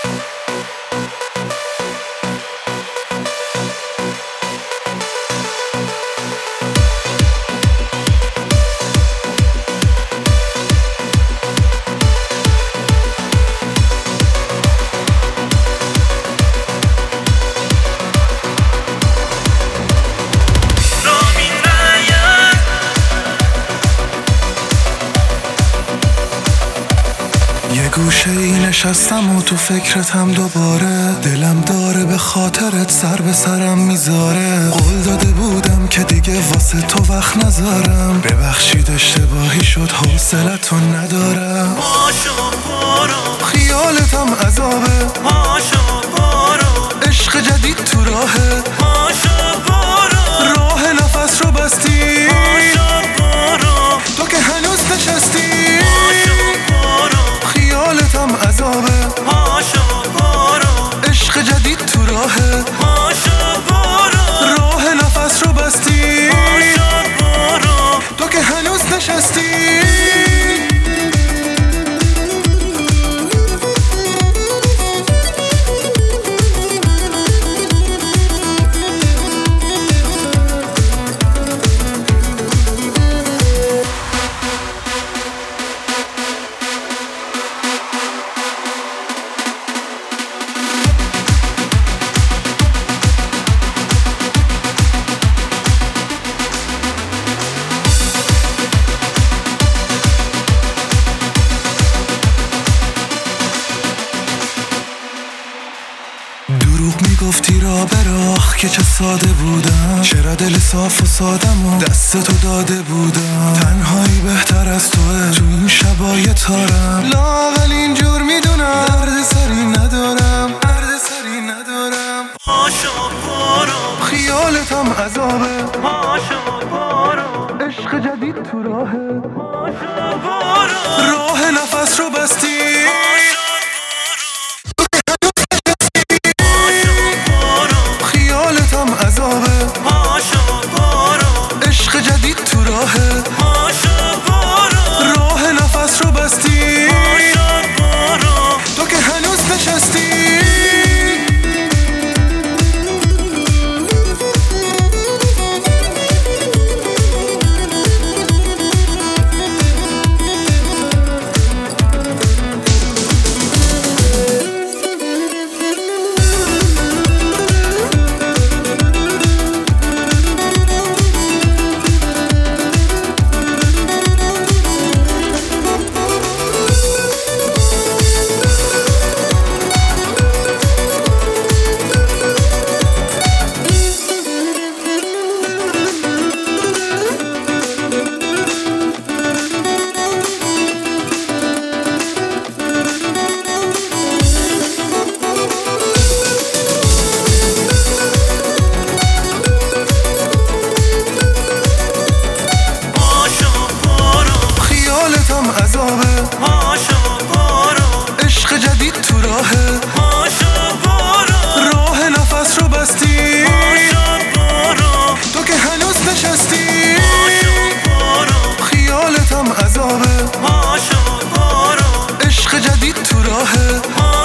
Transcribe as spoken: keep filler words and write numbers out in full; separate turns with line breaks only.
گوشه ای نشستم و تو فکرتم دوباره، دلم داره به خاطرت سر به سرم میذاره. قول داده بودم که دیگه واسه تو وقت نذارم، ببخشید اشتباهی شد حوصلتو ندارم.
پاشو برو،
خیالتم عذابه،
پاشو برو،
عشق جدید تو راهه،
پاشو برو،
راه نفس رو بستی،
پاشو برو،
تو که هنوز نشستی.
پاشو
خیالتم عذابه،
پاشو برو،
عشق جدید تو راهه،
پاشو برو،
راه نفس رو بستی،
پاشو برو،
تو که هنوز نشستی. دروغ میگفتی را براخ که چه ساده بودم، چرا دل صاف و سادم و دست تو داده بودم. تنهایی بهتر از توه تو این شبای تارم، لااقل اینجور میدونم درد سری ندارم، درد سری ندارم.
پاشو برو،
خیالتم عذابه،
پاشو برو،
عشق جدید تو راهه،
پاشو برو،
راه نفس رو بستی، خیالتم عذابه،
پاشو برو،
عشق جدید تو راهه،
پاشو برو،
راه نفس رو بستی،
پاشو برو،
تو که هنوز نشستی. عذابه،
پاشو برو،
عشق جدید تو راهه،
پاشو برو،
راه نفس رو بستی،
پاشو برو،
تو که هنوز نشستی.
پاشو برو،
خیالتم عذابه،
پاشو برو،
عشق جدید تو راهه،